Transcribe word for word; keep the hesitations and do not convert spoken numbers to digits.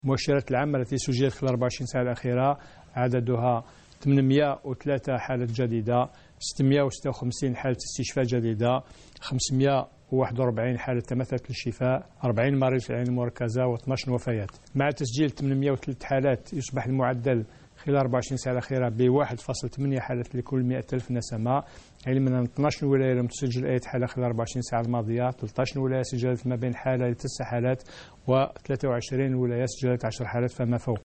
المؤشرات العامة التي سجلت خلال أربع وعشرين ساعة الأخيرة عددها ثمانمائة وثلاثة حالة جديدة، ستمائة وستة وخمسين حالة استشفاء جديدة، خمسمائة وواحد وأربعين حالة تمثلت للشفاء، أربعين مريض في العناية المركزة واثناش وفيات. مع تسجيل ثمانمائة وثلاثة حالات يصبح المعدل خلال أربع وعشرين ساعة الأخيرة ب واحد فاصلة ثمانية حالات لكل مائة ألف نسمة، علما أن اثناش ولاية لم تسجل أي حالة خلال أربع وعشرين ساعة الماضية، ثلاثة عشر ولاية سجلت ما بين حالة لتسع حالات، و ثلاثة وعشرين ولاية سجلت عشر حالات فما فوق.